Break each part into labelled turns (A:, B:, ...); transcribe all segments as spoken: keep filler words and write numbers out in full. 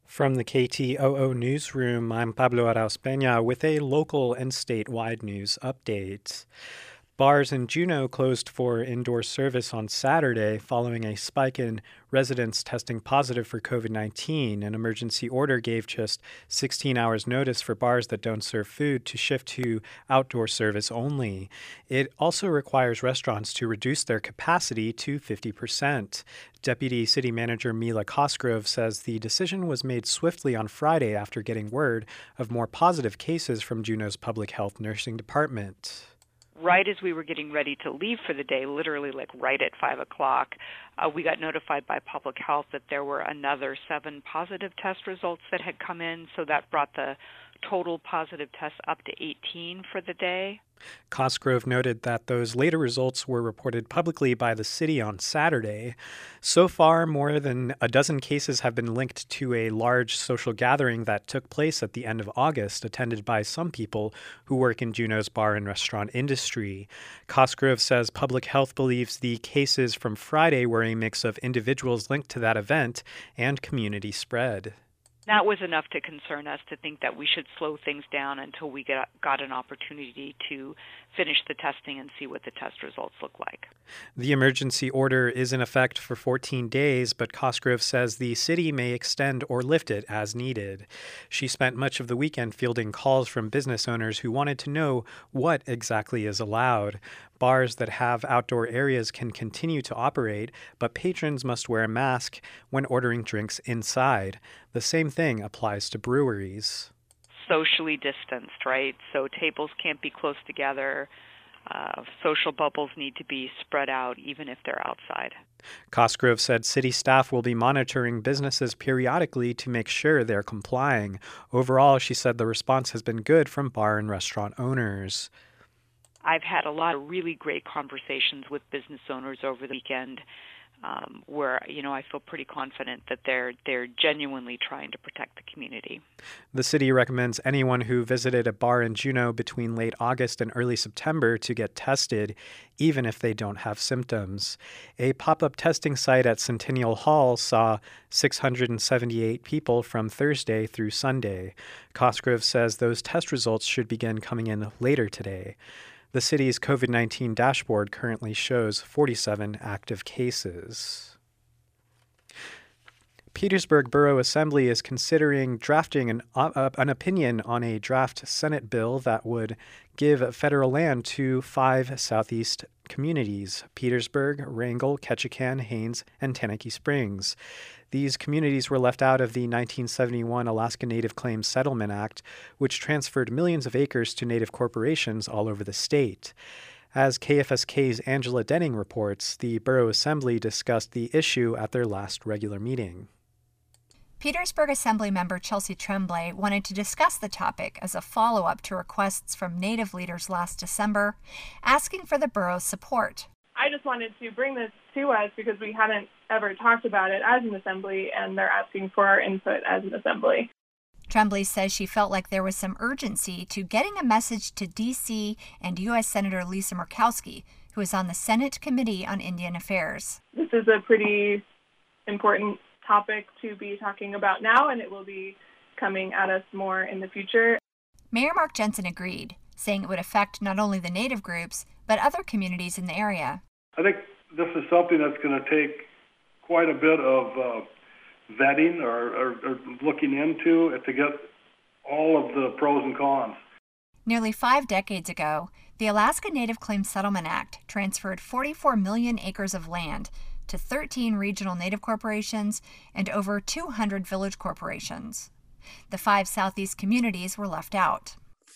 A: From the K T O O newsroom, I'm Pablo Arauz Peña with a local and statewide news update. Bars in Juneau closed for indoor service on Saturday following a spike in residents testing positive for COVID nineteen. An emergency order gave just sixteen hours notice for bars that don't serve food to shift to outdoor service only. It also requires restaurants to reduce their capacity to fifty percent. Deputy City Manager Mila Cosgrove says the decision was made swiftly on Friday after getting word of more positive cases from Juneau's Public Health Nursing Department.
B: Right as we were getting ready to leave for the day, literally like right at five o'clock, uh, we got notified by Public Health that there were another seven positive test results that had come in, so that brought the total positive tests up to eighteen for the day.
A: Cosgrove noted that those later results were reported publicly by the city on Saturday. So far, more than a dozen cases have been linked to a large social gathering that took place at the end of August, attended by some people who work in Juneau's bar and restaurant industry. Cosgrove says Public Health believes the cases from Friday were a mix of individuals linked to that event and community spread.
B: That was enough to concern us to think that we should slow things down until we got, got an opportunity to finish the testing and see what the test results look like.
A: The emergency order is in effect for fourteen days, but Cosgrove says the city may extend or lift it as needed. She spent much of the weekend fielding calls from business owners who wanted to know what exactly is allowed. Bars that have outdoor areas can continue to operate, but patrons must wear a mask when ordering drinks inside. The same thing applies to breweries.
B: Socially distanced, right? So tables can't be close together. Uh, social bubbles need to be spread out, even if they're outside.
A: Cosgrove said city staff will be monitoring businesses periodically to make sure they're complying. Overall, she said the response has been good from bar and restaurant owners.
B: I've had a lot of really great conversations with business owners over the weekend um, where, you know, I feel pretty confident that they're they're genuinely trying to protect the community.
A: The city recommends anyone who visited a bar in Juneau between late August and early September to get tested, even if they don't have symptoms. A pop-up testing site at Centennial Hall saw six hundred seventy-eight people from Thursday through Sunday. Cosgrove says those test results should begin coming in later today. The city's COVID nineteen dashboard currently shows forty-seven active cases. Petersburg Borough Assembly is considering drafting an, uh, an opinion on a draft Senate bill that would give federal land to five southeast communities: Petersburg, Wrangell, Ketchikan, Haines, and Tenakee Springs. These communities were left out of the nineteen seventy-one Alaska Native Claims Settlement Act, which transferred millions of acres to Native corporations all over the state. As K F S K's Angela Denning reports, the Borough Assembly discussed the issue at their last regular meeting.
C: Petersburg Assemblymember Chelsea Tremblay wanted to discuss the topic as a follow-up to requests from Native leaders last December, asking for the borough's support.
D: I just wanted to bring this to us because we hadn't ever talked about it as an assembly, and they're asking for our input as an assembly.
C: Tremblay says she felt like there was some urgency to getting a message to D C and U S Senator Lisa Murkowski, who is on the Senate Committee on Indian Affairs.
D: This is a pretty important topic to be talking about now, and it will be coming at us more in the future.
C: Mayor Mark Jensen agreed, saying it would affect not only the Native groups, but other communities in the area.
E: I think this is something that's going to take quite a bit of uh, vetting or, or, or looking into it to get all of the pros and cons.
C: Nearly five decades ago, the Alaska Native Claims Settlement Act transferred forty-four million acres of land to thirteen regional Native corporations and over two hundred village corporations. The five Southeast communities were left out.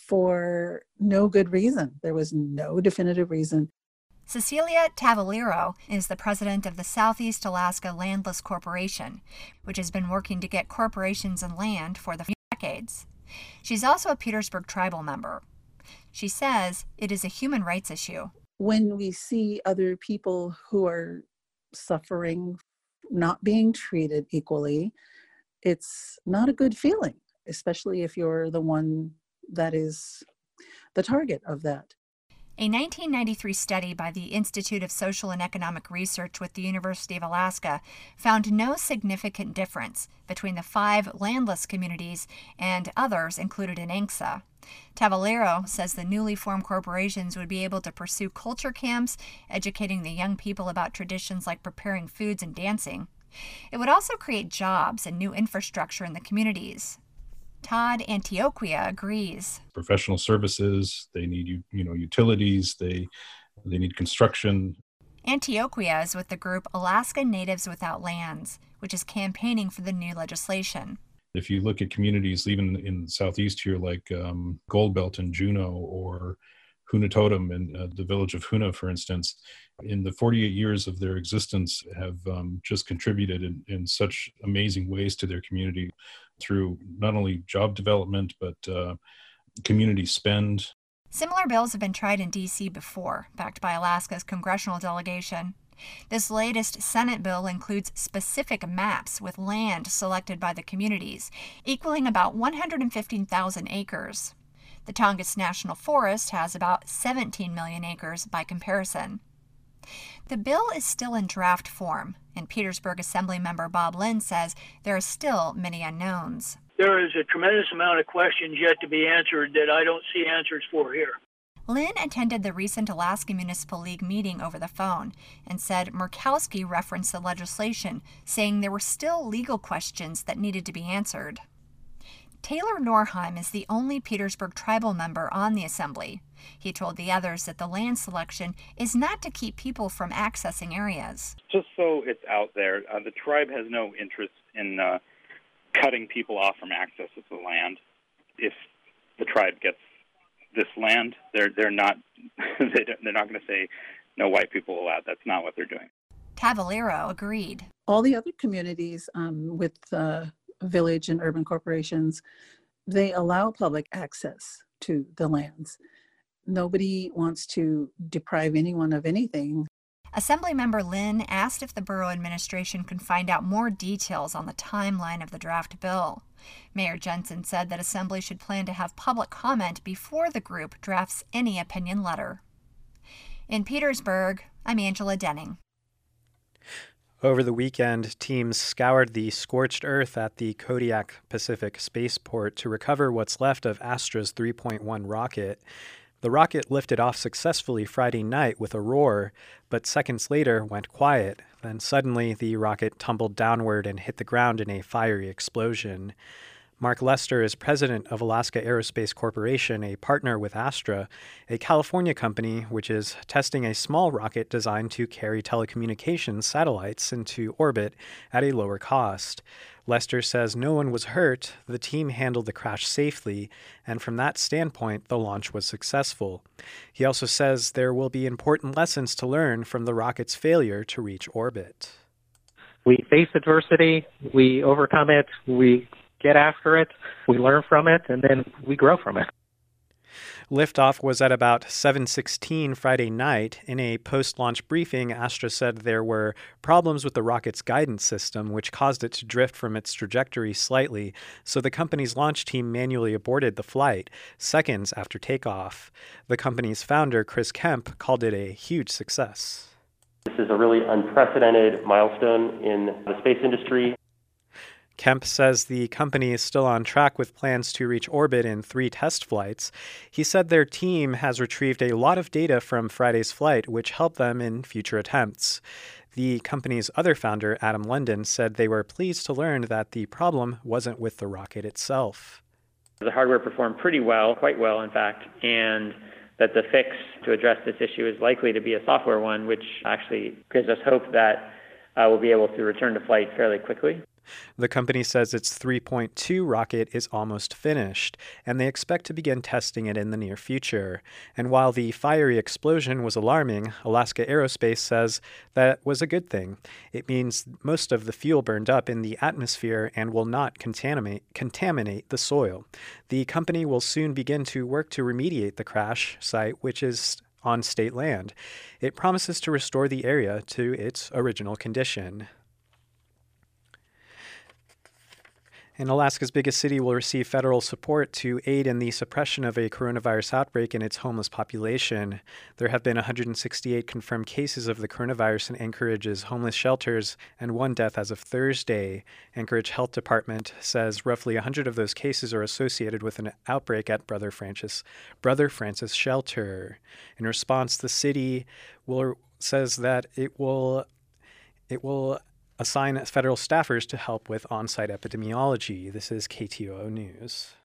F: For no good reason. There was no definitive reason.
C: Cecilia Tavaliro is the president of the Southeast Alaska Landless Corporation, which has been working to get corporations and land for the decades. She's also a Petersburg tribal member. She says it is a human rights issue.
F: When we see other people who are suffering, not being treated equally, it's not a good feeling, especially if you're the one that is the target of that.
C: A nineteen ninety-three study by the Institute of Social and Economic Research with the University of Alaska found no significant difference between the five landless communities and others included in A N C S A. Tavalero says the newly formed corporations would be able to pursue culture camps, educating the young people about traditions like preparing foods and dancing. It would also create jobs and new infrastructure in the communities. Todd Antioquia agrees.
G: Professional services, they need you know utilities, they they need construction.
C: Antioquia is with the group Alaska Natives Without Lands, which is campaigning for the new legislation.
G: If you look at communities even in the southeast here, like um, Gold Belt and Juneau or Hunatotum and uh, the village of Huna, for instance, in the forty-eight years of their existence have um, just contributed in, in such amazing ways to their community through not only job development, but uh, community spend.
C: Similar bills have been tried in D C before, backed by Alaska's congressional delegation. This latest Senate bill includes specific maps with land selected by the communities, equaling about one hundred fifteen thousand acres. The Tongass National Forest has about seventeen million acres by comparison. The bill is still in draft form, and Petersburg Assemblymember Bob Lynn says there are still many unknowns.
H: There is a tremendous amount of questions yet to be answered that I don't see answers for here.
C: Lynn attended the recent Alaska Municipal League meeting over the phone and said Murkowski referenced the legislation, saying there were still legal questions that needed to be answered. Taylor Norheim is the only Petersburg tribal member on the assembly. He told the others that the land selection is not to keep people from accessing areas.
I: Just so it's out there, uh, the tribe has no interest in uh, cutting people off from access to the land. If the tribe gets this land, they're they're not they they're not going to say no white people allowed. That's not what they're doing.
C: Tavalero agreed.
F: All the other communities um, with uh, village and urban corporations, they allow public access to the lands. Nobody wants to deprive anyone of anything.
C: Assemblymember Lynn asked if the borough administration could find out more details on the timeline of the draft bill. Mayor Jensen said that Assembly should plan to have public comment before the group drafts any opinion letter. In Petersburg, I'm Angela Denning.
A: Over the weekend, teams scoured the scorched earth at the Kodiak Pacific Spaceport to recover what's left of Astra's three point one rocket. The rocket lifted off successfully Friday night with a roar, but seconds later went quiet. Then suddenly the rocket tumbled downward and hit the ground in a fiery explosion. Mark Lester is president of Alaska Aerospace Corporation, a partner with Astra, a California company which is testing a small rocket designed to carry telecommunications satellites into orbit at a lower cost. Lester says no one was hurt, the team handled the crash safely, and from that standpoint, the launch was successful. He also says there will be important lessons to learn from the rocket's failure to reach orbit.
J: We face adversity, we overcome it, we get after it, we learn from it, and then we grow from it.
A: Liftoff was at about seven sixteen Friday night. In a post-launch briefing, Astra said there were problems with the rocket's guidance system, which caused it to drift from its trajectory slightly, so the company's launch team manually aborted the flight seconds after takeoff. The company's founder, Chris Kemp, called it a huge success.
K: This is a really unprecedented milestone in the space industry.
A: Kemp says the company is still on track with plans to reach orbit in three test flights. He said their team has retrieved a lot of data from Friday's flight, which helped them in future attempts. The company's other founder, Adam London, said they were pleased to learn that the problem wasn't with the rocket itself.
L: The hardware performed pretty well, quite well, in fact, and that the fix to address this issue is likely to be a software one, which actually gives us hope that uh, we'll be able to return to flight fairly quickly.
A: The company says its three point two rocket is almost finished, and they expect to begin testing it in the near future. And while the fiery explosion was alarming, Alaska Aerospace says that was a good thing. It means most of the fuel burned up in the atmosphere and will not contaminate, contaminate the soil. The company will soon begin to work to remediate the crash site, which is on state land. It promises to restore the area to its original condition. And Alaska's biggest city will receive federal support to aid in the suppression of a coronavirus outbreak in its homeless population. There have been one hundred sixty-eight confirmed cases of the coronavirus in Anchorage's homeless shelters and one death as of Thursday. Anchorage Health Department says roughly one hundred of those cases are associated with an outbreak at Brother Francis, Brother Francis Shelter. In response, the city will says that it will it will assign federal staffers to help with on-site epidemiology. This is K T O O News.